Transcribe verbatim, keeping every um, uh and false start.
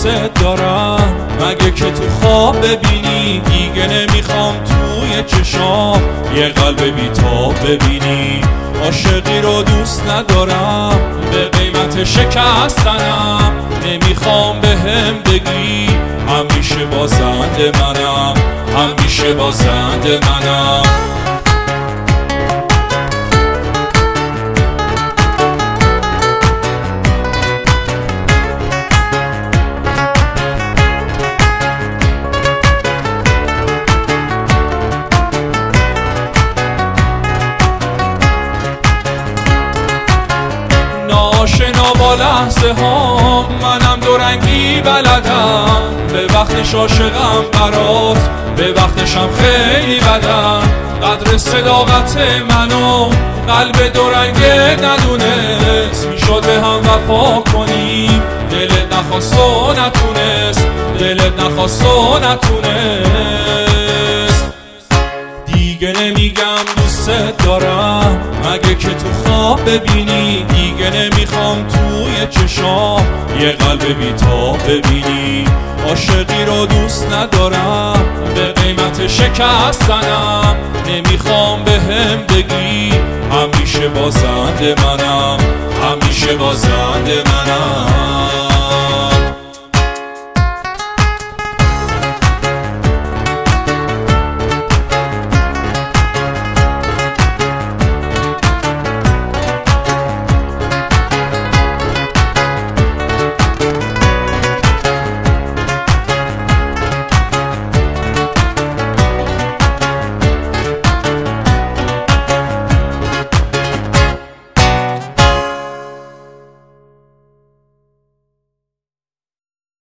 دوست دارم، مگه که تو خواب ببینی دیگه نمیخوام توی چشام یه قلب بیتاب ببینی. عاشقی رو دوست ندارم، به قیمت شکستنم، نمیخوام بهم بگی همیشه بازنده منم، همیشه بازنده منم. ناشنا با لحظه ها منم دورنگی بلدم، به وقتش عاشقم برات، به وقتشم خیلی بدم. قدر صداقت منو قلب دورنگه ندونست، میشد به هم وفا کنیم دلت نخواست و نتونست، دلت نخواست و نتونست. دیگه نمیگم دوست دارم، مگه که تو خواب ببینی دیگه نمیخوام توی چشام یه قلب بیتاب ببینی. عاشقی رو دوست ندارم، به قیمت شکستنم، نمیخوام بهم بگی همیشه بازنده منم، همیشه بازنده منم.